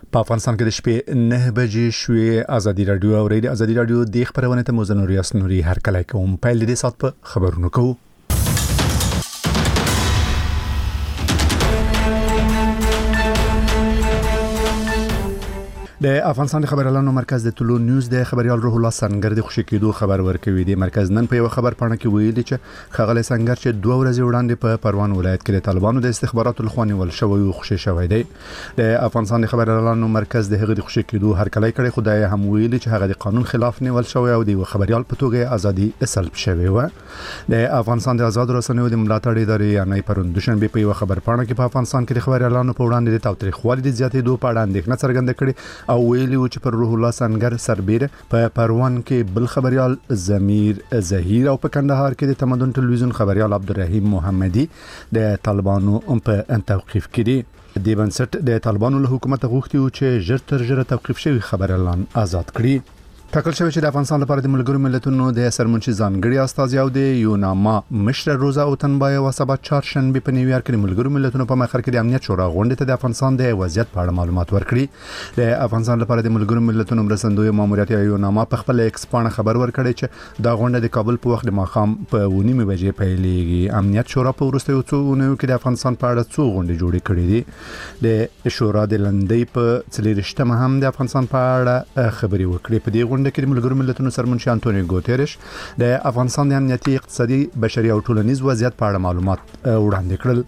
په افغانستان کې د شپې 9 بجې شوې. ازادي رادیو او ریډیو ازادي رادیو د خبرونه ته موزه نوري اسنوري هر کله کوم پیل دې سات په خبرونو کوو. د افغانستان خبريالانو مرکز د طلوع نیوز د خبريال روح الله سنگر د خوشی کېدو خبر ورکوي. د مرکز نن په یو خبر پاڼه کې ویلي چې خغل سنگر چې 2 ورځې وړاندې په پروان ولایت کې د طالبانو د استخباراتو لخوا نیول شوی او خوشی شوی دی. د افغانستان خبريالانو مرکز د هغه د خوشی کېدو هر کله کړي خدای هم ویلي چې هغه د قانون خلاف نیول شوی او د خبريال په توګه ازادي سلب شوی و. د افغانستان د آزاد رسنیو د ملاتړ ادارې یعنی پرون دوشنبه په یو خبر پاڼه کې په افغانستان کې د خبريالانو په وړاندې د تاوتریخوالي د زیاتېدو په اړه اندېښنه څرګنده کړې او ویلي و چې روح الله سنگر سربیره په پروان کې بل خبريال ضمیر زهیر او په کندهار کې د تمدن ټلویزیون خبريال عبدالرحیم محمدي د طالبانو په توقيف کړي. د بنسټ د طالبانو له حکومت غوښتي چې ژر تر ژره توقيف شوی خبريالان آزاد کړي. ټاکل شوی چې د افغانستان لپاره د ملګرو ملتونو د سرمنشي ځانګړي استازي او د یوناما مشر روزا اوتنبای او سبا چهارشنبه په نیویارک کې د ملګرو ملتونو په مخر کې د امنیت شورا غونډه ته د افغانستان د وضعیت په اړه معلومات ورکړي. د افغانستان لپاره د ملګرو ملتونو مرستندوی ماموریت یوناما په خپل ایکس باندې خبر ورکړی چې دا غونډه د کابل په وخت د ماخام په 9 بجې پیلېږي. امنیت شورا په وروستیو څو ونیو کې د افغانستان په اړه څو غونډې جوړې کړې دي. د شورا د لندې په 43مه هم د افغانستان په اړه خبري وکړي. په دې غونډه کې د ملګرو ملتونو سرمنشي انټونیو ګوتيرش د افغانستان د امنیتي اقتصادي بشري او ټولنیز وضعیت په اړه معلومات وړاندې کړل.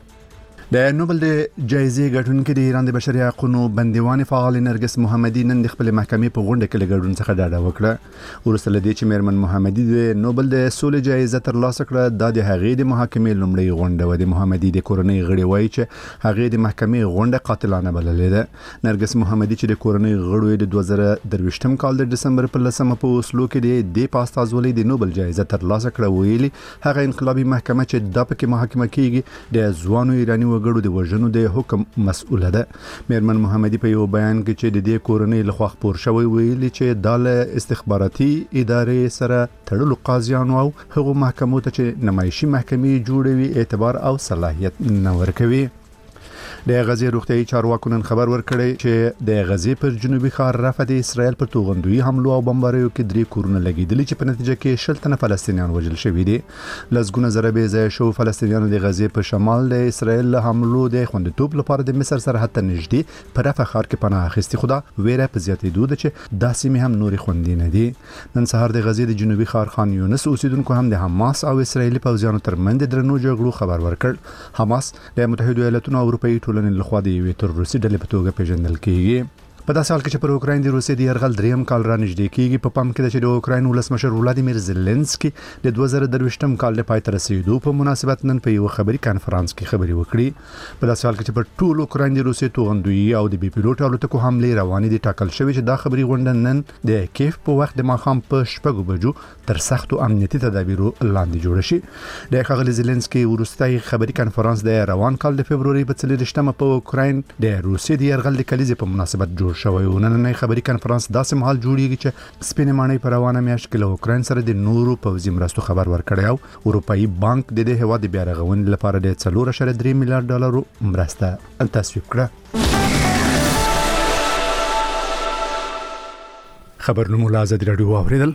د نوبل د جایزې ګټونکې د ایران د بشري حقوقو بندیوان فعال نرګس محمدي نن د خپل محکمې په غونډه کې لګډون څخه ډاډه وکړه. ورسره د چې میرمن محمدي د نوبل د سولې جایزه ترلاسه کړه. د هغې د محاکمې لومړی غونډه و. د محمدي د کورنۍ غړي وایي چې هغې د محکمې غونډه قاتلانه بللې ده. نرګس محمدي چې د کورنۍ غړو د 2023م کال د دسمبر په 10مه په اوسلو کې د پاستازولۍ د نوبل جایزه ترلاسه کړه ویلي هغه انقلابي محکمه چې د پکې محاکمه کیږي د ځوانو ایرانی غړو د وژنو د حکم مسؤله ده. میرمن محمدي په یو بیان کې چې د دې کورنۍ لخوا خبر شوی ویلي چې د استخباراتي ادارې سره تړلو قاضیانو او هغو محکمو ته چې نمایشي محکمې جوړوي اعتبار او صلاحیت نه ورکوي. د غزې روغتيایي چارواکو نن خبر ورکړی چې د غزې پر جنوبي ښار رفح د اسرائیل پر توغندوی حملو او بمباریو کې 3 کورونه لګیدلي چې په نتیجه کې 60 تنه فلسطینیان وژل شوي دي. لزګونه زره به ځای شو فلسطینیانو د غزې په شمال د اسرائیل له حملو د خوندیتوب لپاره د مصر سرحد ته نږدې پر رفح ښار کې پناه اخیستي. خدا ویره په زیاتېدو ده چې داسې مې هم نوري خوندې نه دي. نن سهار د غزې د جنوبي ښار خان یونس اوسیدونکو هم د حماس او اسرائیلي پوځیانو ترمنځ د درنو جګړو خبر ورکړ. حماس د متحده ایالاتونو او اروپאי ټولنې لخوا د تروریستي ډلې په توګه پیژندل کیږي. په داسې حال کې چې پر اوکراین د روسیې د یرغل دریم کال را نږدې کیږي. په پام کې چې د اوکراین ولسمشر ولادیمیر زيلنسکي د 2023م کال د پای ته رسیدو په مناسبت نن په یو خبري کانفرنس کې خبري وکړي. په داسې حال کې چې پر ټول اوکراین د روسیې توغندوی او د بي پيلوټ الوتکو حمله روانې دي ټاکل شوی چې دا خبري غونډه نن د کیف په وخت د ماخام په 6 بجو تر سختو امنیتي تدابیرو لاندې جوړ شي. د ښاغلي زيلنسکي ورستۍ خبري کانفرنس د روان کال د فبرवरी په 23مه په اوکراین د روسیې د یرغل د کلیزې په مناسبت جوړ شوی. نن خبري کانفرنس داسې مهال جوړیږي چې سپینې ماڼۍ پر روانه میاشت کې له اوکراین سره د نورو پوځي مرستو خبر ورکړی او اروپאי بانک د دې هیواد د بیا رغونې لپاره د 4.3 میلیارډ ډالر مرسته تصویب کړه. خبرونه مو ازادي رادیو اوریدل.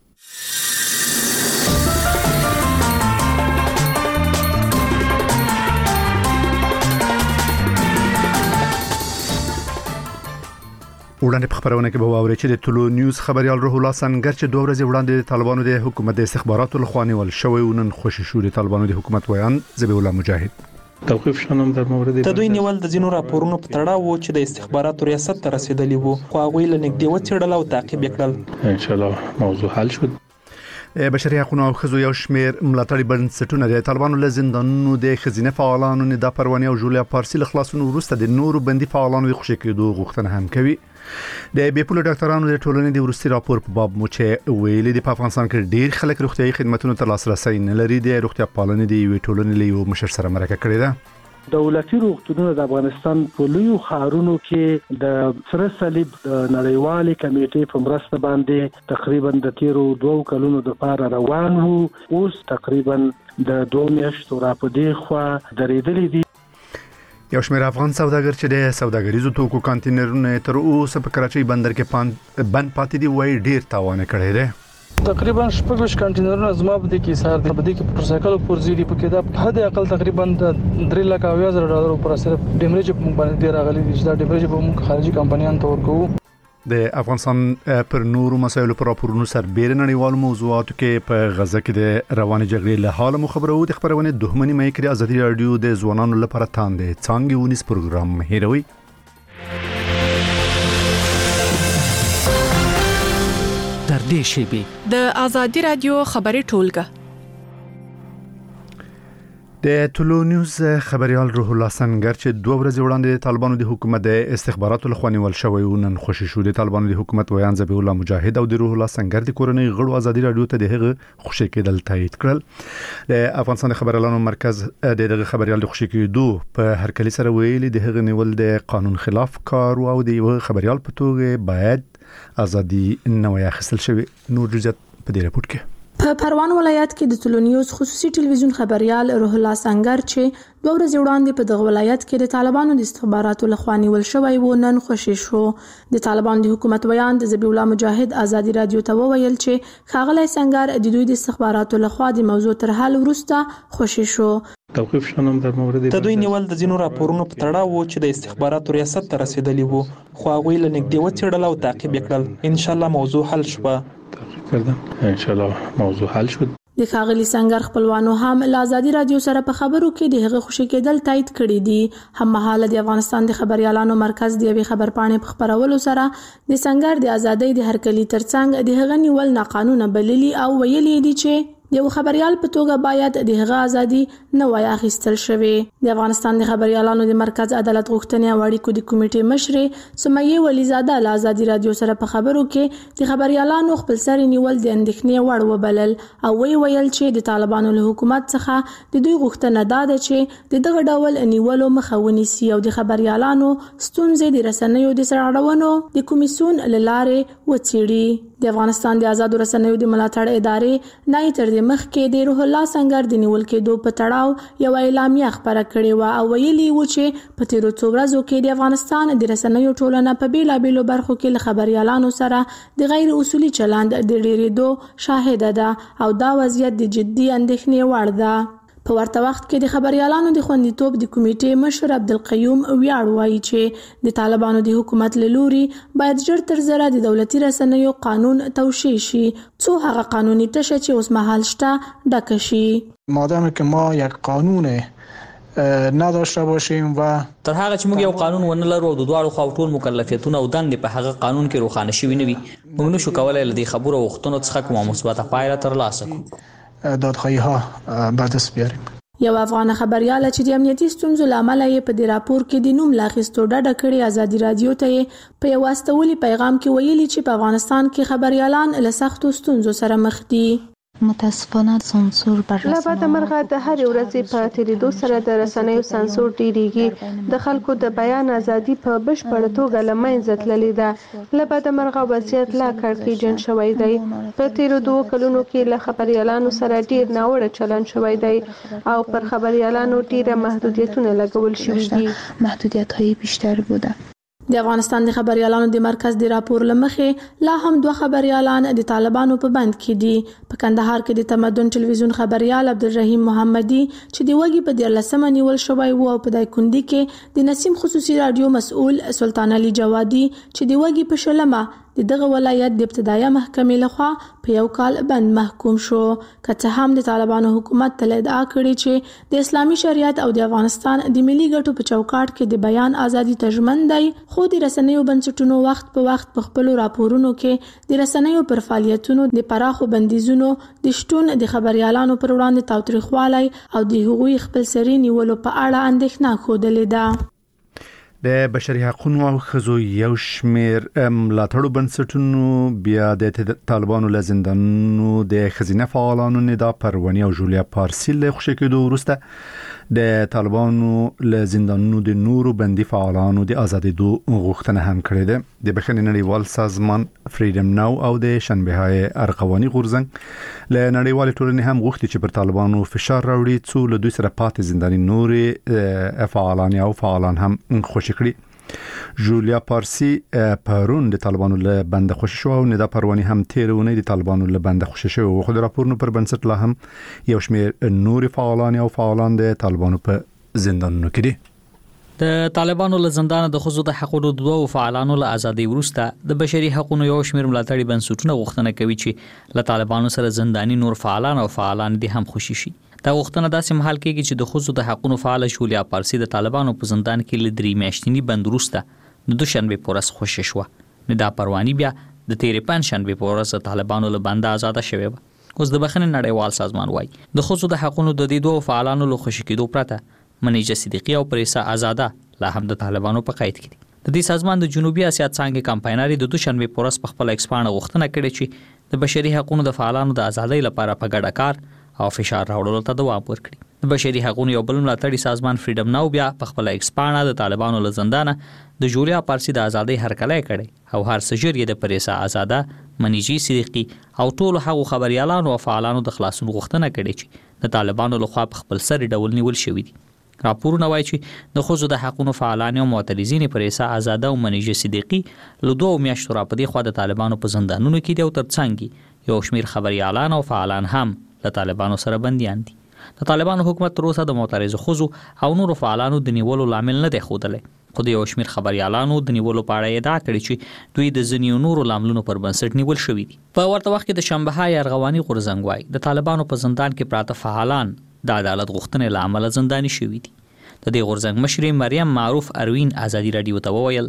وړاندې په خبرونه کې به واوري چې د طلوع نیوز خبريال روح الله سنگر چې 2 ورځې وړاندې د طالبانو د حکومت د استخباراتو لخوا نیول شوی ونن خوشی شو. د طالبانو د حکومت ویان ذبیح الله مجاهد توقيف شنم در مورد تدوی نیول د ځینو راپورونو په تړاو و چې د استخباراتو ریاست ته رسیدلی وو خو هغه له نږدې وڅېړل او تعقیب وکړل. ان شاء الله موضوع حل شد. بشري حقوقو او خزو یو شمیر ملاتړي بنسټونه د طالبانو له زندانونو د خزینه فعالانو نه د پروانه او جولیا پارسي خلاصونو وروسته د نورو بندي فعالانو خوشی کېدو غوښتنه هم کوي. د بیپولو ډاکټرانو د ټولنې د ورستي راپور په باب مو چې ویلي د افغانستان کې ډیر خلک روغتيایي خدماتونو ته لاسرسي نه لري. د روغتیا پالنې د یو ټولنې له یو مشر سره مرکه کړې ده. دولتي روغتونونه د افغانستان په لویو ښارونو کې د سره صلیب د نړیوالې کمیټې په مرسته باندې تقریبا د 2 کلونو د پاره روان وو. اوس تقریبا د 2 میاشتو را په دی خو درېدلې دي. یو شمېر افغان سوداګر چې د سوداګریزو توکو کانټینرونه تر اوسه په کراچۍ بندر کې بند پاتې دي وایي ډیر تاوان کړی دی. تقریبا 6 کانټینرونه زما په دې کې سار دي، په دې کې پر سایکل پورځي دي، په کې دا حد اقل تقریبا $3,80,000 پر صرف ډیمریج په باندې ډیر راغلي دي چې دا ډیمریج په موږ خارجي کمپنیانو ته ورکوو. د افغانستان پر نورو مسایلو پر راپورونو سربېره نړیوالو موضوعاتو کې په غزه کې د روانې جګړې له حاله مو خبرو د خبرونه دښمنۍ مې کړې. ازادي رادیو د ځوانانو لپاره تاندې څنګه ونیس پروګرام هیروي. تر دې شیبې د ازادي رادیو خبري ټولګه د ټولو نیوز خبريال روح الله سنگر چې 2 ورځې وړاندې د طالبانو د حکومت د استخباراتو لخوا نیول شوی و نن خوشی شو. د طالبانو د حکومت ویان ذبیح الله مجاهد او د روح الله سنگر د کورنۍ غړو ازادي رادیو ته دغه خوشی کېدل تایید کړل. د افغانستان خبريالانو مرکز دغه خبريال د خوشی کېدو په هر کلی سره ویلي دغه نیول د قانون خلاف کار او د یو خبريال په توګه باید ازادي نوې اخیستل شوی. نور جزئیات په دې راپور کې. په پروان ولایت کې د ټولو نیوز خصوصي ټلویزیون خبريال روح الله سنگر چې 2 ورځې وړاندې په دغه ولایت کې د طالبانو د استخباراتو لخوا نیول شوی و نن خوشی شو. د طالبانو د حکومت ویان د ذبیح الله مجاهد ازادي رادیو ته وویل چې ښاغلی سنگر د دوی د استخباراتو لخوا د موضوع تر حل وروسته خوشی شو. توقيف شنم در مورد د دوی نیول د ځینو راپورونو په تړاو و چې د استخباراتو ریاست ته رسیدلی وو، خو هغوی له نږدې وڅېړل او تعقیب کړل. ان شاء الله موضوع حل شوه. ان شاء الله موضوع حل شد. د ښاغلي سنگر خپلوانو هم له ازادي رادیو سره په خبرو کې د هغه خوشی کېدل تایید کړي دي. هم مهاله د افغانستان د خبريالانو مرکز د یوې خبرپاڼې په خبرولو سره د سنگر د ازادۍ د هرکلي ترڅنګ د هغه نیول ناقانونه بللي او ویلي دي چې یو خبريال په توګه باید د هغه ازادي نه وای اخیستل شوی. د افغانستان د خبريالانو د مرکز عدالت غوښتنې او اړیکو د کمیټې مشر سمیه ولیزاده له ازادي رادیو سره په خبرو کې د خبريالانو خپل سر نیول د اندېښنې وړ وبلل او ویل چې د طالبانو له حکومت څخه د دوی غوښتنه ده چې د دغه ډول نیولو مخه ونیسي او د خبريالانو ستونزې د رسنیو د سرغړونو د کمیسیون له لارې وڅېړي. د افغانستان د آزادو رسنیو د ملاتړ ادارې نه تر دې مخکې د روح الله سنگر د نیول کېدو په تړاو یو اعلامیه خبره کړې و او ویلي و چې په تیرو څو ورځو کې د افغانستان د رسنیو ټولنه په بیلابېلو برخو کې له خبريالانو سره د غیر اصولي چلند د ډېرېدو شاهده ده او دا وضعیت د جدي اندېښنې وړ ده. په ورته وخت کې د خبريالانو د خوندیتوب د کمیټې مشر عبدالقیوم ویاړ وایي چې د طالبانو د حکومت له لوري باید ژر تر ژره د دولتي رسنیو قانون توشیح شي څو هغه قانوني تشه چې اوس مهال شته ډکه شي. مادامی که ما یک قانون نداشته باشیم و تر هغه چې موږ یو قانون ونه لرو او د دواړو خواو ټول مکلفیتونه او دندې په هغه قانون کې روښانه شوي نه وي، موږ نشو کولی له دې خبرو او غوښتنو څخه کومه مثبته پایله ترلاسه کړو. دادخواهی ها به دست بیاریم. یو افغان خبريال چې د امنیتي ستونزو لامل یې په دې راپور کې د نوم لاخیستو ډډه کړې ازادي رادیو ته په یو واستولي پیغام کې ویلي چې په افغانستان کې خبريالان له سختو ستونزو سره مخ دي. متاسفانه سانسور بر رسنیو لبعد مرغه د هر ورځې په تیریدو سره د رسنیو سانسور ډیریږي. د خلکو د بیان ازادي په بشپړه توګه له منځه تللې ده. لبعد مرغه وضعیت لا کړکېچن شوی دی. په تیرو 2 کلونو کې له خبريالانو سره ډیر ناوړه چلند شوی دی او پر خبريالانو ډیره محدودیتونه لګول شوي دي. محدودیت‌های بیشتر بوده. د افغانستان د خبريالانو د مرکز د راپور لمخې لا هم 2 خبريالان د طالبانو په بند کې دي. په کندهار کې د تمدن ټلویزیون خبريال عبدالرحیم محمدي چې د وګي په 14 نیول شوی و او په دایکندي کې د نسیم خصوصي رادیو مسؤل سلطان علي جوادي چې د وګي په شلمه د دغه ولایت د ابتدایي محکمې لخوا په یو کال بند محکوم شو. که څه هم د طالبانو حکومت تل ادعا کړې چې د اسلامي شریعت او د افغانستان د ملي ګټو په چوکاټ کې د بیان ازادي تضمین دی، خو د رسنیو بنسټونو وخت په وخت په خپل راپورونو کې د رسنیو پر فعالیتونو د پراخو بندیزونو د شتون د خبريالانو پر وړاندې تاوتریخوالی او د هغوی خپلسري نیولو په اړه اندېښنه ښودلې ده. د بشري حقوقو او ښځو یو شمېر ملاتړو بنسټونو بیا د طالبانو له زندانونو د ښځینه فعالانو ندا پروانې او جولیا پارسی له خوشی کېدو وروسته د طالبانو له زندانونو د نورو بندي فعالانو د ازادېدو غوښتنه هم کړې ده. د بخښنې نړیوال سازمان فریډم ناو او د شنبه‌های ارغواني غورځنګ له نړیوال ټولنې هم غوښتي چې پر طالبانو فشار راوړي څو له دوی سره پاتې زنداني نورې فعالان هم خوشي کړي. جولیا پارسی پرون د طالبانو له بند خوشی شو او ندا پروانی هم تیرونه د طالبانو له بند خوشی شو او خو د راپورونو پر بنسټ لا هم یو شمېر نور فعالان د طالبانو په زندانونو کې دي. د طالبانو له زندان د خصوصي حقوقو د دوه فعالانو له ازادي ورسته د بشري حقوقو یو شمېر ملاتړي بنسټونه غوښتنه کوي چې له طالبانو سره زنداني نور فعالان دي هم خوشي شي. دا غوښتنه داسې مهال کېږي چې د خصوصي حقوقو فعال جولیا پارسی د طالبانو په زندان کې ل 3 میاشتنی بند ورسته د دوشنبه پورس خوشی شو. ندا پروانی بیا د تیرې پنځشنبه پورس طالبانو له بند آزاد شوه. اوس د بخښنې نړیوال سازمان وایي د خصوصي حقوقو د دې دوه فعالانو له خوشی کېدو پرته منیجه صدیقی او پریسا آزاده لا هم د طالبانو په قید کې دي. د دې سازمان د جنوبي اسیا څنګه کمپاینري د دوشنبه پورس په خپل ایکسپانډ غوښتنه کړې چې د بشري حقوقو د فعالانو د ازادۍ لپاره په ګډه کار او فشار راوړلو ته دوام ورکړي. د بشري حقوقو یو بل ملاتړي سازمان فریډم ناو بیا په خپل ایکسپانډ د طالبانو له زندانه د جولیا پارسی د ازادۍ هرکلی کړي او هر سجر یې د پریسا آزاده منیجی صدیقی او ټول هغو خبريالانو او فعالانو د خلاصون غوښتنه کړي چې د طالبانو لخوا په خپل سر ډول نیول شوی دي. راپورونه وایي چې د خصوصي حقوقو فعالان او معترضین پریسا آزاده او منیجی صدیقی له 2 میاشتو را په دې خوا د طالبانو په زندانونو کې دي او ترڅنګ یو شمیر خبريالان او فعالان هم د طالبانو سره بنديان دي. د طالبانو حکومت تر اوسه د معترض خزو او نورو فعالانو د نیولو لامل نه دی ښودلی. خو د یو شمیر خبريالانو د نیولو په اړه ادعا کړې چې دوی د ځینو نورو لاملونو پر بنسټ نیول شوي دي. په ورته وخت کې د شنبه‌های ارغواني غورځنګ وایي د طالبانو په زندان کې پراته فعالان د عدالت غوښتنې له امله زنداني شوي دي. د دې غورځنګ مشر مریم معروف اروین ازادي رادیو ته وویل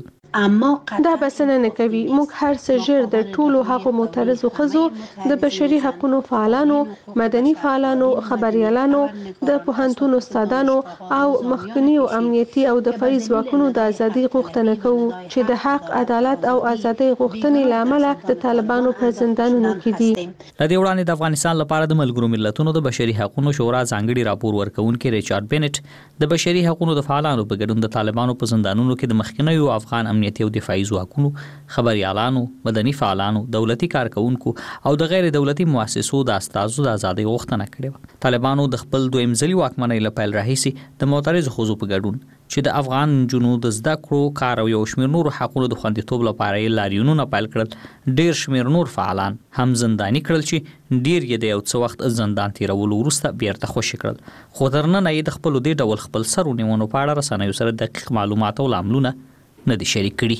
دا بسنه نه کوي. موږ هر څه ژر د ټولو هغو معترضو ښځو د بشري حقوقو فعالانو، مدني فعالانو، خبريالانو، د پوهنتون استادانو او مخکنیو امنیتي او دفاعي ځواکونو د ازادۍ غوښتنه کوو چې د حق، عدالت او ازادۍ غوښتنې لامل د طالبانو په زندانونو کې دي. د دې وړاندې د افغانستان لپاره د ملګرو ملتونو د بشري حقوقو شورا ځانګړي راپور ورکونکي ریچارډ بینټ د بشري حقوقو د فعالانو په ګډون د طالبانو په زندانونو کې د مخکنیو افغان امنیتي او دفاعي ځواکونو، خبريالانو، مدني فعالانو، دولتي کارکونکو او د غیر دولتي مؤسسو د استازو د ازادۍ غوښتنه کړې. طالبانو د خپل دویم ځلي واکمنۍ له پیل راهیسې د معترضو ښځو په ګډون چې د افغان نجونو د زده کړو، کار او یو شمېر نورو حقوقو د خوندیتوب لپاره یې لاریونونه پیل کړل. ډېر شمېر نور فعالان هم زنداني کړل چې ډېر یې د یو څه وخت زندان تیرولو وروسته بیرته خوشي کړل. خو تر ننه یې د خپلو دې ډول خپل سر ونیونو په اړه رسنیو سره دقیق معلومات او لاملونه نه دي شریک کړي.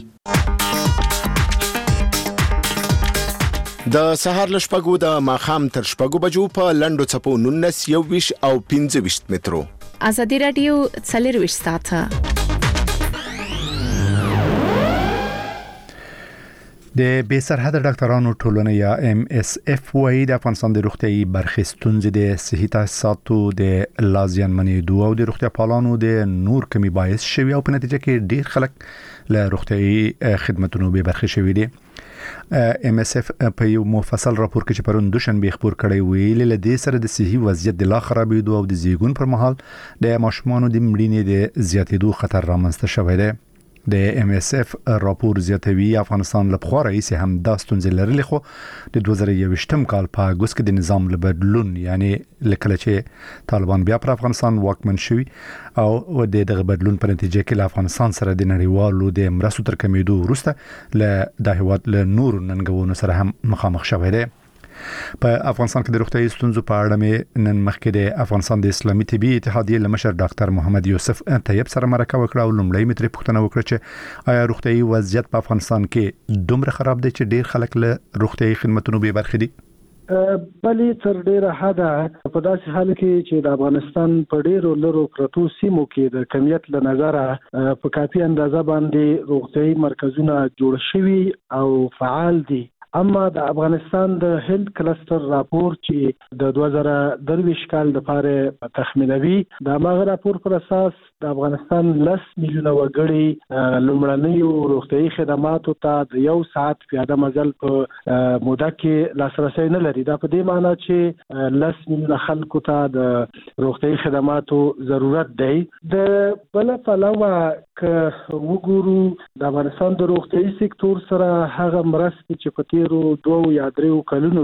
د سهار له شپږو د ماښام تر شپږو بجو په لنډو څپو 19 21 او 25 مترو. ازادي رادیو 24 ساعته. د بې سرحده ډاکټرانو ټولنه یا MSF وايي د افغانستان د روغتیايي برخې ستونزې د صحي تاسیساتو د لازمنېدو او د روغتیا پالانو د نور کمی باعث شوي او په نتیجه کې ډېر خلک له روغتیايي خدماتو به برخې شوي دي. MSF په یو مفصل راپور کې چې پرون دوشنبه خبر کړی ویل له دې سره د صحي وضعیت د لا خرابېدو او د زیږون پر مهال د ماشومانو د مړینې د زیاتېدو خطر رامنځته شوی دی. د MSF راپور زیاتوي افغانستان له پخوا راهیسې هم دا ستونزې لرلې، خو د 2021م کال په اګوست کې د نظام له بدلون یعنی لکه چې طالبان بیا پر افغانستان واکمن شوي او د دغه بدلون په نتیجه کې له افغانستان سره د نړیوالو د مرستو تر کمیدو وروسته له د هیواد له نور ننګونو سره هم مخامخ شوی دی. په افغانستان کې د روغتیايي ستونزو په اړه مې نن مخکې د افغانستان د اسلامي طبي اتحادیې لمشر ډاکټر محمد یوسف طیب سره مرکه وکړه او لومړی مې ترې پوښتنه وکړه چې آیا روغتیايي وضعیت په افغانستان کې دومره خراب دی چې ډېر خلک له روغتیايي خدماتونو بې برخې دي؟ بلې تر ډیره حده په داسې حال کې چې د افغانستان په ډیرو لرو پرتو سیمو کې د کمیت له نظره په کافي اندازه باندې روغتیايي مرکزونه جوړ شوي او فعال دي اما د افغانستان د هند کلستر راپور چې د 2023 کال لپاره تخمینوي د هغه راپور پر اساس د افغانستان 10 میلیونه وګړي لومړنیو روغتیايي خدماتو ته د 1 ساعت پیاده مزل په موده کې لاسرسي نه لري. دا په دې معنی چې 10 میلیونه خلکو ته د روغتیايي خدماتو ضرورت دی. د بل پلوه که وګورو د افغانستان د روغتیايي سکتور سره هغه مرستې چې په تیرو 2 یا 3 کلونو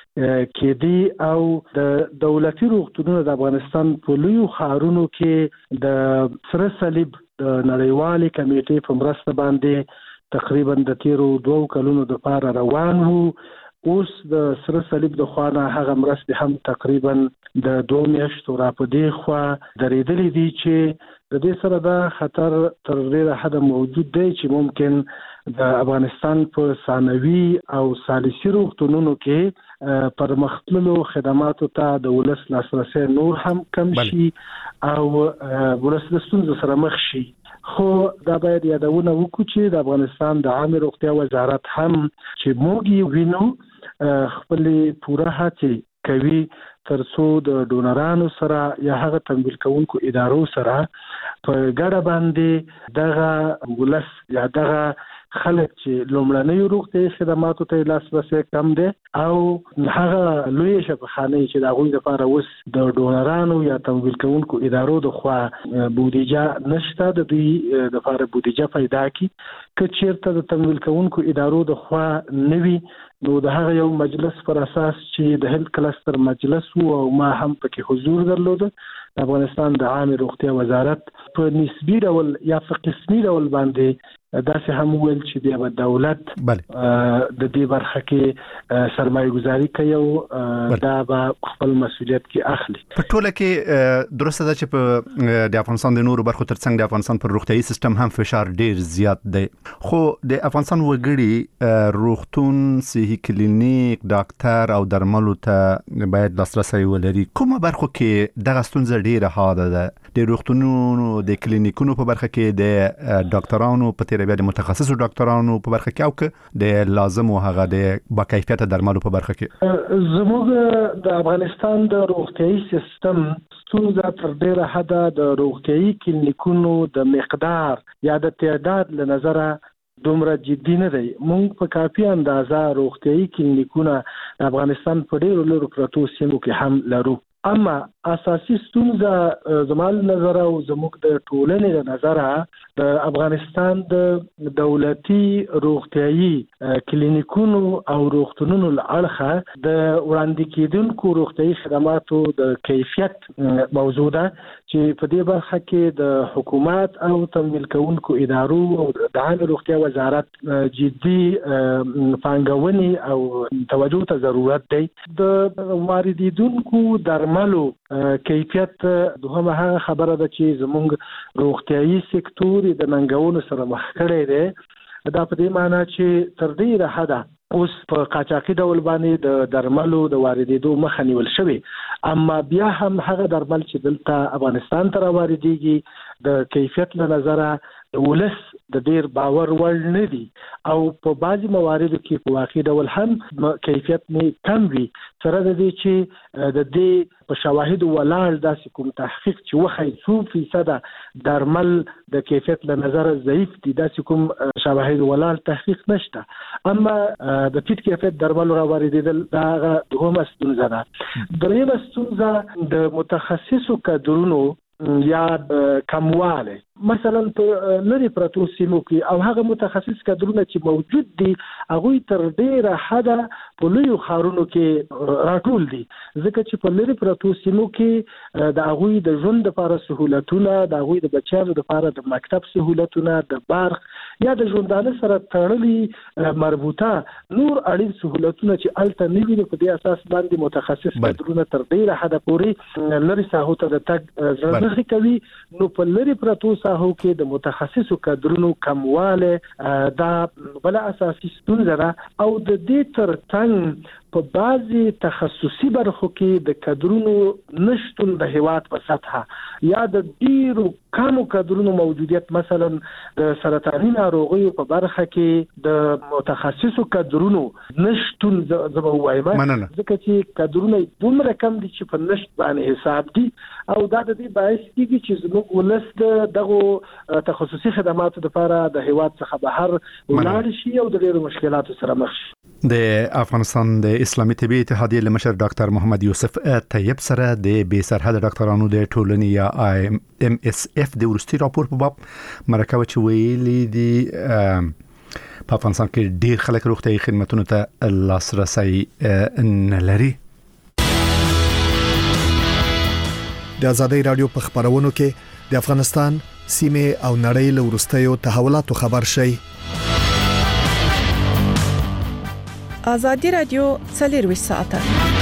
کې دي او د دولتي روغتونونو د افغانستان په لویو ښارونو کې د سره صلیب د نړیوالې کمیټې په مرسته باندې تقریبا د تیرو 2 کلونو د پاره روان وو. اوس د سره صلیب د خوانه هغه مرستې هم تقریبا د 2 میاشتو را په دی خوا درېدلې دي چې د دې سره دا خطر تر ډیره حد موجود دی چې ممکن د افغانستان په ثانوي او ثالثي روغتونونو کې پرمختللو خدماتو ته د ولس لاسرسي نور هم کم شي او ولس د ستونزو سره مخ شي. خو دا باید یادونه وکړو چې د افغانستان د عامه روغتیا وزارت هم چې موږ وینو خپل پوره هڅې کوي ترڅو د ډونرانو سره یا هغه تمویل کوونکو ادارو سره په ګډه باندې دغه ولس یا دغه خلک چې لومړنیو روغتیايي خدماتو ته لاسرسي کم دی او هغه لوی شفاخانه چې د هغوی لپاره اوس د ډونرانو یا تمویل کوونکو ادارو د خوا بودیجه نشته د دوی لپاره بودیجه پیدا کی که چیرته د تمویل کوونکو ادارو د خوا نوي نو د هغه یو مجلس پر اساس چې د هند کلستر مجلس او ما هم پکې حضور درلود. افغانستان د عامه روغتیا وزارت په نسبی ډول یا په قسمي ډول باندې داسې هم ویل چې د دولت د دې برخه کې سرمایه گذاري کوي او دا به خپل مسؤلیت کې اخلي. په ټوله کې درسته ده چې په د افغانستان د نورو برخو ترڅنګ د افغانستان پر روغتیايي سیستم هم فشار ډیر زیات دی. خو د افغانستان وګړي روغتون، صحي کلینیک، ډاکټر او درملو ته باید لاسرسي ولري. کومه برخو کې دغه ستونزه ډیره حاده ده؟ د روغتونونو د کلینیکونو په برخه کې د ډاکټرانو په تیر بیا د متخصصو ډاکټرانو په برخه کې او که د لازم او هغه د با کیفیت درملو په برخه کې؟ زموږ د افغانستان د روغتیايي سیستم ستونزه تر ډیره حد د روغتیايي کلینیکونو د مقدار یا د تعداد له نظره دومره جدي نه دی. موږ په کافي اندازه روغتیايي کلینیکونه د افغانستان په ډیرو لرو پرتو سیمو کې هم لرو. اما اساسي ستونزه زموږ نظر او زموږ د ټولنې د نظره د افغانستان د دولتي روغتیايي کلینیکونو او روغتونونو لړخه د وړاندې کېدونکو روغتیايي خدماتو د کیفیت موضوع ده چې په دې برخه کې د حکومت او تمویل کوونکو ادارو او د عامه روغتیا وزارت جدي پانګونې او توجه ته ضرورت دی. د واردیدونکو درملو کیفیت دوهمه هغه خبره ده چې زموږ روغتیايي سکتور د ننګونو سره مخ کړی دی. دا په دې معنی چې تر ډیره حده اوس په قاچاقي ډول باندې د درملو د واردېدو مخه نیول شوې، اما بیا هم هغه درمل چې دلته افغانستان ته راواردېږي د کیفیت له نظره ولس د ډیر باور وړ نه دي او په بعضي مواردو کې په واقعي ډول هم کیفیت نه کم وي. سره د دې چې د دې په شواهد ولاړ داسې کوم تحقیق چې وخی 100% درمل د کیفیت له نظره ضعیف دي، داسې کوم شواهد ولاړ تحقیق نشته. اما د ټیټ کیفیت درمل راوړل دا دومره ستونزه ده. درېمه ستونزه د متخصصو کادرونو یا کمواله، مثلا په لری پرتو سیمو کې او هغه متخصص کادرونه چې موجود دي هغه تر ډیره حد په لویو ښارونو کې راټول دي، ځکه چې په لری پرتو سیمو کې د هغه د ژوند لپاره سہولتونه، د هغه د بچیانو لپاره د مکتب سہولتونه، د برق یا د ژوندانه سره تړلي مربوطه نور اړین سہولتونه چې الته نه وي، په دې اساس باندې متخصص کادرونه تر ډیره حد پورې لری ساحو ته د تګ ضرورت کوي. نو په لری پرتو ساحو کې د متخصصو کادرونو کمواله دا بل اساسي ستونزه ده او د دې ترڅنګ په بعضي تخصصي برخو کې د کادرونو نشټون د هیواد په سطحه یا د ډیرو کمو کادرونو موجودیت، مثلا د سرطاني ناروغیو په برخه کې د متخصصو کادرونو نشټون زما وایم، ځکه چې کادرونه دومره کم دي چې په نشټ باندې حساب دي او دا د دې باعث کیږي چې زموږ ولست دغه تخصصي خدماتو لپاره د هیواد څخه بهر ولاړ شي او د ډیرو مشکلاتو سره مخ شي. د افغانستان د اسلامي طبي اتحادیې لمشر ډاکټر محمد یوسف طیب سره د بې سرحد ډاکټرانو د ټولنې یا MSF د ورستي راپور په باب مرکه چې ویلي دي په افغانستان کې ډیر خلک روغتيایي خدماتو ته لاسرسي نه لري. د ازادي رادیو په خبرونو کې د افغانستان سیمه او نړۍ له ورستیو تحولاتو خبر شي. ازادي رادیو 24 ساعته.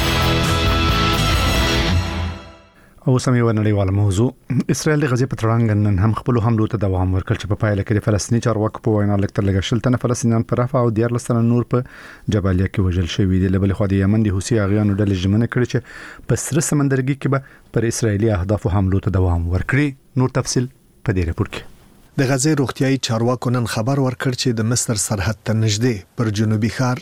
او سمې ونړیواله موضوع اسرائیل د غزې په تړاو نن هم خپل حملو ته دوام ورکړ چې په پایله کې د فلسطیني چارواکو په وینا لکتر لګشل تنه فلسطینیان پر رفح او 14 تنه نور په جبالیا کې وژل شوی دي. لبل خو د یمن د حوثي اغیانو ډلې ژمنه کړې چې په سره سمندرګي کې به پر اسرائیلي اهداف حملو ته دوام ورکړي. نور تفصيل په دې رپورت کې. د غزې روغتيایي چارواکو نن خبر ورکړ چې د مصر سرحد ته نږدې پر جنوبي ښار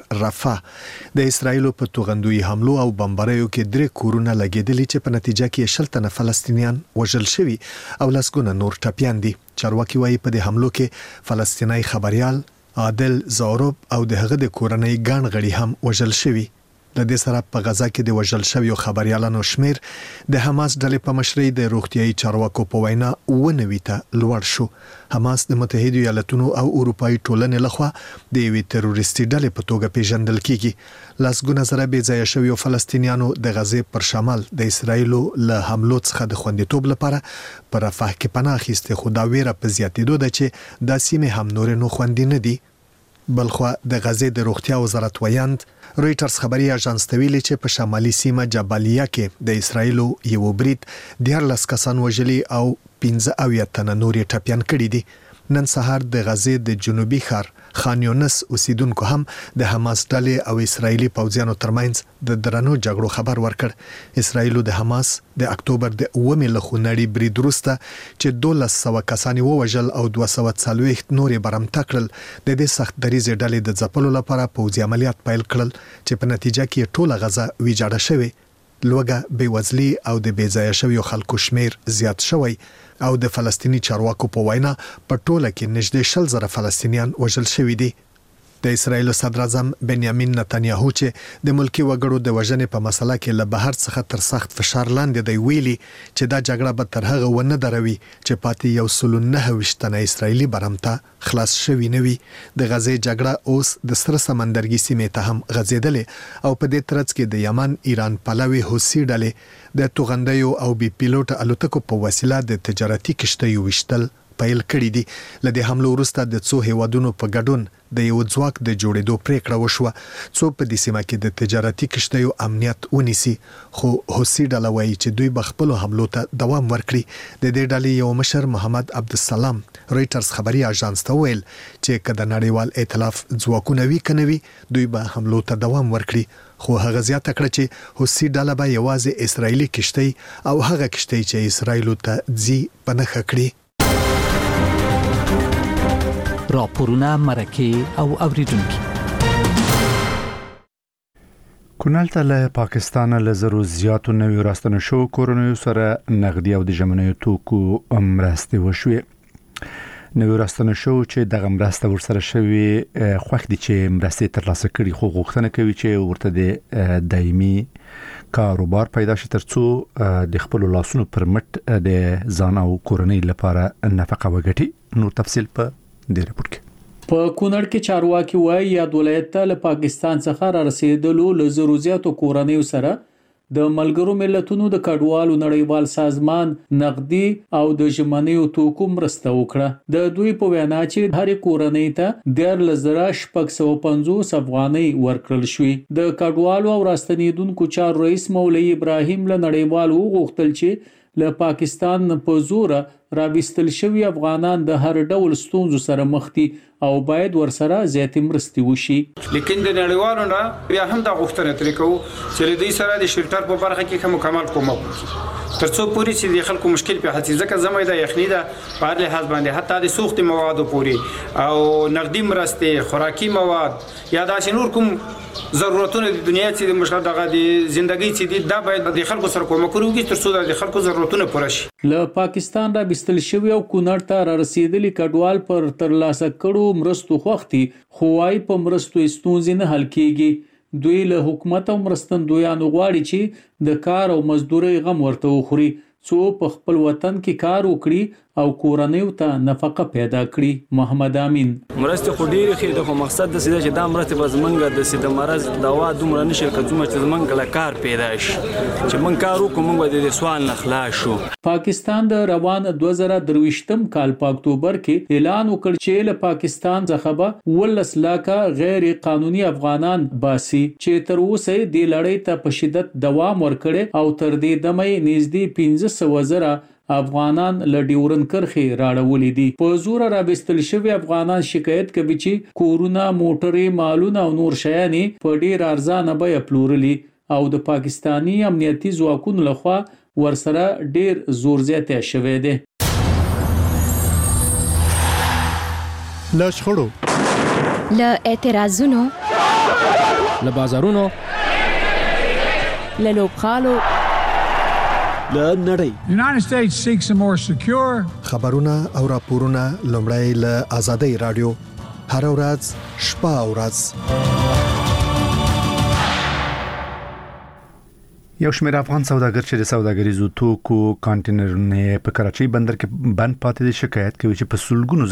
رفح د اسرایل په توغندوی حملو او بمباریو کې 3 کورونه لګیدلي چې په نتیجه کې 10 تنه فلسطینیان وژل شوي او لسګونه نور ټپيان دي. چارواکي وايي په دې حملو کې فلسطیني خبريال عادل زاروب او دغه د کورنۍ ګڼ غړي هم وژل شوي. د دې سره په غزا کې د وژل شویو خبريالانو شمیر د حماس ډلې په مشرۍ د روغتيایي چارواکو په وینا 90 ته لوړ شو. حماس د متحده ایالاتونو او اروپאי ټولنې لخوا د یوې تروریستي ډلې په توګه پیژندل کیږي. لاسګونه سره بې ځای شویو فلسطینیانو د غزې پر شمال د اسرایلو له حملو څخه د خوندیتوب لپاره پر رفح کې پناه اخیسته، خو دا ویره په زیاتېدو ده چې د سیمې هم نور نو خوندي نه دي. بلخو د غزې د روغتیا وزارت ویاند رويټرز خبري اژانس ته ویلي چې په شمالي سیمه جبالیا کې د اسرایلو یو برید 14 کسان وژلي او 15 تنه نور ټپيان کړي دي. نن سهار د غزې د جنوبي ښار خان یونس اوسیدونکو هم د حماس ډلې او اسرایلی پوځیانو ترمنځ د درنو جګړو خبر ورکړ. اسرایلو د حماس د اکتوبر د 9 لخونړي برید وروسته چې 1200 کسان ووژل او 240 نور برمته کړل، د دې سخت دریزې ډلې د ځپلو لپاره پوځي عملیات پیل کړل چې په نتیجه کې ټوله غزه ویجاړه شوه. لوګه بیوزلی او د بیځای شویو خلکو شمیر زیات شوی او د فلسطینی چارواکو په وینا په ټوله کې نږدې 100,000 فلسطینیان وژل شوي دي. د اسرایل صدر اعظم بنیامین نتنیاهو چې د ملکی وګړو د وژنې په مسله کې له بهر څخه تر سخت فشار لاندې دی ویلي چې دا جګړه به تر هغه ونه دروي چې پاتې 129 تنه اسرایلی برمته خلاص شوي نه وي. د غزې جګړه اوس د سره سمندرګي سیمې ته هم غځېدلې او په دې ترڅ کې د یمن ایران پلوي حوثي ډلې د توغندیو او بي پیلوټ الوتکو په وسیله د تجارتي کشتیو وشتل پیل کړی دي. لدې حمله وروسته د څو هیوادونو په ګډون د یو ځواک د جوړېدو پریکړه وشوه څو په دې سیمه کې د تجارتي کشتیو امنیت ونیسي، خو حوثي ډله وایي چې دوی بخپلو حملو ته دوام ورکړي. د دې ډلې یو مشر محمد عبدالسلام رويټرز خبري اژانس ته ویل چې کله نړیوال ائتلاف ځواکونه وی کنوي دوی به حملو ته دوام ورکړي، خو هغه زیاته کړه چې حوثي ډله به یوازې اسرایلی کشتۍ او هغه کشتۍ چې اسرایلو ته ځي پنهخه کړي. راپورونه مرکه او اوریدونکو کونړ ته له پاکستان له زرو زیاتو نوي راستنه شو کورونو سره نغدي او د جمنیو توکو مرسته وشوه. نوي راستنه شو چې دغه مرسته ورسره شوی خوښ دي چې مرسته ترلاسه کړي، خو غوښتنه کوي چې ورته د دایمي کاروبار پیدا شي ترڅو د خپل لاسونو پر مټ د ځان او کورنۍ لپاره نفقه وګټي. نور تفصيل په دې رپورت کې. په کونړ کې چارواکي وایي یاد ولایت ته له پاکستان څخه را رسیدلو له ضرورتو کورنیو سره د ملګرو ملتونو د کډوالو نړیوال سازمان نقدي او د ژمنیو توکو مرسته وکړه. د دوی په وینا چې هر کورنۍ ته 13,650 افغانۍ ورکړل شوې. د کډوالو او راستنیدونکو چارو رئیس مولوی ابراهیم له نړیوالو غوښتل چې له پاکستان په زور راوستل شوی افغانان د هر ډول ستونزو سره مخ دي او باید ورسره زیاتې مرستې وشي. لیکن د نړیوالو نه بیا هم دا غوښتنه ترې کوو چې دوی سره د شلټر په برخه کې مکمل کومک وکړي ترڅو پوری چې د خلکو مشکل په حتی ځکه زموږ د یخنی ده په هر لحاظ باندې حتی د سوخت موادو پوری او نقدي مرستې خوراکي مواد یا داسې نور کوم ضرورتونه د دنیا چې د مشکل دغه د ژوندۍ چې دا باید د خلکو سره کومک وکړي ترڅو د خلکو ضرورتونه پوره شي. له پاکستان را بستل شوی او کونړ ته را رسیدلی کډوال پر ترلاسه کړو مرستو خوختي خوای په مرستو ستونزې نه حل کیږي. دوی له حکومت او مرستندویانو غواړي چې د کار او مزدوري غم ورته وخوري څو په خپل وطن کې کار وکړي او کورنۍ ته نفقه پیدا کړي. محمد امین مرستې خو ډېرې ښې دي خو مقصد د چې دا مرستې به زمونږ د سید مرض دوا دومره نشي کړو چې زمونږ له کار پیدا شي چې مونږ کار وکړو مونږ به د سوال نه خلاص شو. پاکستان د روان 2023 کال په اکتوبر کې اعلان وکړ چې له پاکستان څخه به 19 لکه غیر قانوني افغانان باسي چې تر اوسه د لړۍ ته په شدت دوام ورکړي او تر دې دمه نږدې 15,000 افغانان له ډیورن کرخې راړولې دي. په زور را بستل شوی افغانان شکایت کوي چې کورونه موټرې مالونه او نور شیانې په ډیر ارزانه بیه پلورلي او د پاکستانی امنیتي ځواکونو لخوا ورسره ډیر زور زیاته شوی دی. له شخړو له اعتراضونو له بازارونو له لوبغالو له نړۍ United States seeks a more secure خبرونه او راپورونه لومړی له آزادۍ رادیو هر ورځ شپه او ورځ. یو شمېر افغان سوداګر چې د سوداګریزو توکو کانټینرونه په کراچۍ بندر کې بند پاتې دي شکایت کوي چې په سلګونو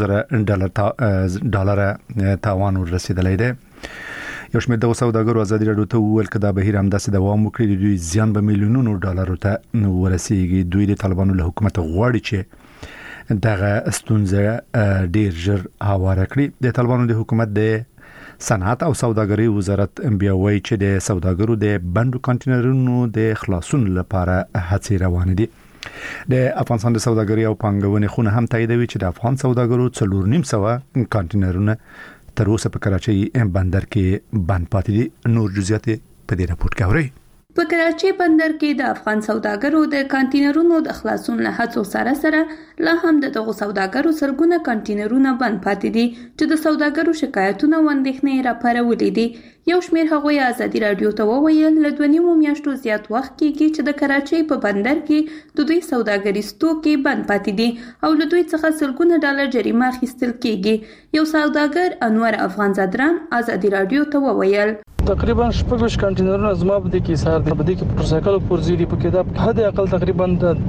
زره ډالر تاوان ورسېدلی دی. یو شمېر د سوداګرو ازادي رادیو ته وویل چې دا بهیر همداسې دوام وکړي د دوی زیان به میلیونونو ډالرو ته ورسیږي. دوی د طالبانو له حکومت غواړي چې دغه ستونزه ډیر ژر هواره کړي. د طالبانو د حکومت د صنعت او سوداګرۍ وزارت بیا وایي چې د سوداګرو د بندو کانټینرونو د خلاصون لپاره هڅې روانې دي. د افغانستان د سوداګرۍ او پانګونې خونه هم تاییدوي چې د افغان سوداګرو 4.5 کانټینرونه تر اوسه په کراچۍ بندر کې بند پاتې دي. نور جزئیات په دې راپور کې اورئ. په کراچۍ بندر کې د افغان سوداګرو د کانټینرونو د خلاصون له هڅو سره لا هم دغه سوداګرو سرګونه کانټینرونه بند پاتې دي چې د سوداګرو شکایتونه و اندېښنې راپارولې دي. یو شمېر هغوی ازادي رادیو ته وویل له 2.5 میاشتو زیات وخت کېږي چې د کراچۍ په بندر کې د دوی سوداګریز توکي بند پاتې دي او له دوی څخه سلګونه ډالر جریمه اخیستل کېږي. یو سوداګر انور افغان زادران ازادي رادیو ته وویل تقریبا 6 کانټینرونه زما په دې کې سار دي په دې کې پر سایکل پورزي دي په کې دا حد اقل تقریبا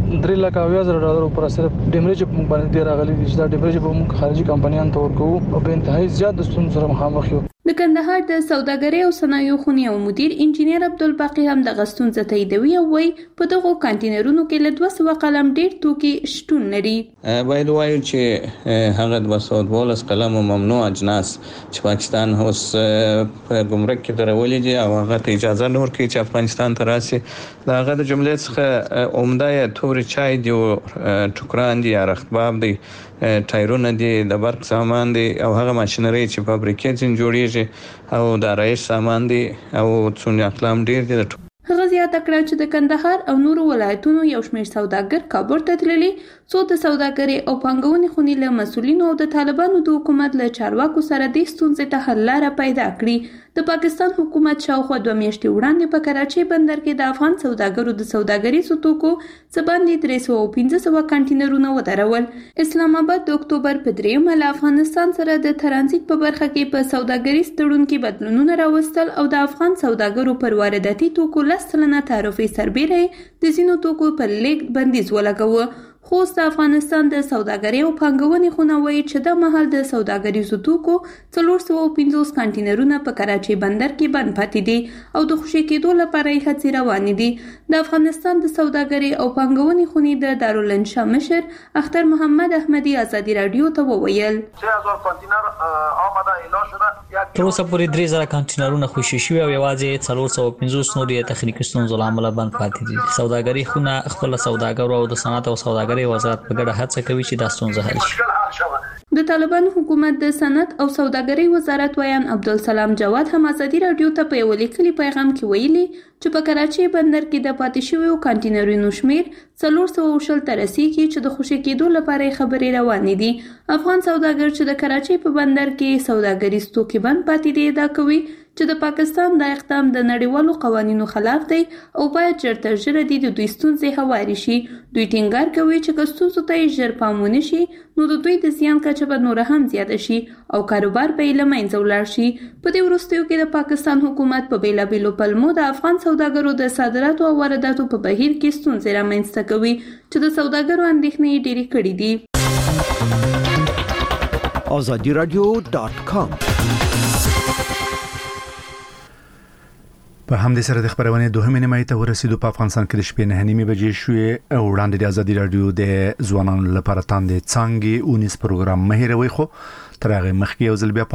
$3,80,000 پر صرف ډیمریج په باندې ډیر راغلي دي چې دا ډیمریج په موږ خارجي کمپنیان ته ورکو او په انتهایی زیات د ستونزو سره مخامخ یو. د کندهار د سوداګرۍ او صنایعو خونې او مدیر انجنیر عبدالباقي هم د غستونزه تاییدوي او وایي په دغه کانټینرونو کې له 200 قلم ډیر توکي شتون لري. باید وایو چې هغه 212 قلم ممنوع اجناس چې پاکستان اوس په ګمرک کې درولې دي او هغه ته اجازه نه ورکوي چې افغانستان ته راسي. دا هغه د جملې څخه عمده توري چای دی او ټوکران دي یا رختباب دی ټایرونه دي د برق سامان دي او هغه ماشينري چې فابریکې څخه جوړیږي او د آرایش سامان دي او څونه اقلام ډیر دي. هغه زیاته کړه چې د کندهار او نورو ولایتونو یو شمېر سوداګر کابل ته تللي څو د سوداګرۍ او پانګونې خونې له مسولینو او د طالبانو د حکومت له چارواکو سره د ستونزې ته حل لاره پیدا کړي. د پاکستان حکومت شاوخوا 2 میاشتې وړاندې په کراچۍ بندر کې د افغان سوداګرو د سوداګریزو توکو څه باندې 315 کانټینرونه ودرول. اسلام آباد د اکتوبر په 3 له افغانستان سره د ترانزیت په برخه کې په سوداګریز تړون کې بدلونونه راوستل او د افغان سوداګرو پر وارداتي توکو 10% تعرفې سربېره د ځینو توکو پر لیږد بندیز ولګاوه. خو د افغانستان د سوداګرۍ او پانګونې خونه وایي چې د مهال د سوداګریزو توکو 450 کانټینرونه په کراچۍ بندر کې بند پاتې دي او د خوشي کېدو لپاره یې هڅې روانې دي. د افغانستان د سوداګرۍ او پانګونې خونې د دارالانشا مشر اختر محمد احمدي ازادي رادیو ته وویل 3000 کانټینر آماده اعلان شده. تر اوسه پورې 3000 کانټینرونه خوشي شوي او یوازې 450 نور یې تخنیکي ستونزو له امله بند پاتې دي. سوداګرۍ خونه خپل سوداګرو او د صنعت او سوداګرۍ سوداګرۍ وزارت په ګډه هڅه کوي چې دا ستونزه حل شي. د طالبان حکومت د صنعت او سوداګرۍ وزارت ویان عبدالسلام جواد هم ازادي رادیو ته په یو لیکلي پیغام کې ویلي چې په کراچي بندر کې د پاتې شویو کانټینرونو شمیر 420 ته رسیدي چې د خوشی کېدو لپاره خبرې روانې دي. افغان سوداګر چې د کراچي په بندر کې سوداګریز توکي بند پاتې دي دا کوي چې د پاکستان د اقدام د نړیوالو قوانینو خلاف دی او باید ژر تر ژره د دوی ستونزې هواري شي. دوی ټینګار کوي چې که ستونزو ته ژر پام ونه شي نو د دوی د زیان کچه به نور هم زیاته شي او کاروبار به له منځه ولاړ شي. په دې وروستیو کې د پاکستان حکومت په بیلابیلو پلمو د افغان سوداګرو د صادراتو او وارداتو په بهیر کې ستونزې رامنځته کوي چې د سوداګرو اندېښنې ډېرې کړې دي. azadiradio.com په همدې سره د خبرونه دوهمه نیمه ته ورسېدو. په افغانستان کې د شپې 9:30 بجې شوې او وړاندې د ازادي رادیو د ځوانانو لپاره تاندې څنګه 19 پروګرام مهیروي خو تر هغه مخکې یو ځل بیا